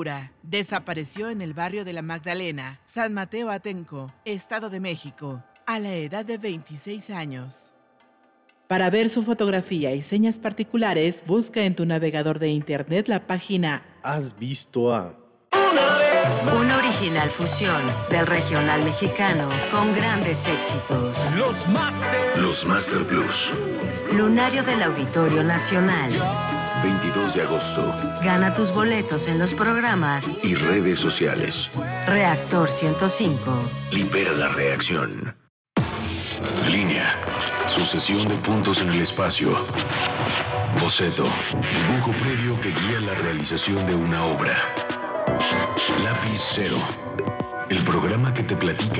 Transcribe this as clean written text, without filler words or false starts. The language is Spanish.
Desapareció en el barrio de La Magdalena, San Mateo Atenco, Estado de México, a la edad de 26 años. Para ver su fotografía y señas particulares, busca en tu navegador de internet la página ¿Has visto a...? Una original fusión del regional mexicano con grandes éxitos. Los Master Plus. Lunario del Auditorio Nacional. 22 de agosto. Gana tus boletos en los programas Y redes sociales. Reactor 105. Libera la reacción. Línea. Sucesión de puntos en el espacio. Boceto. Dibujo previo que guía la realización de una obra. Lápiz Cero. El programa que te platica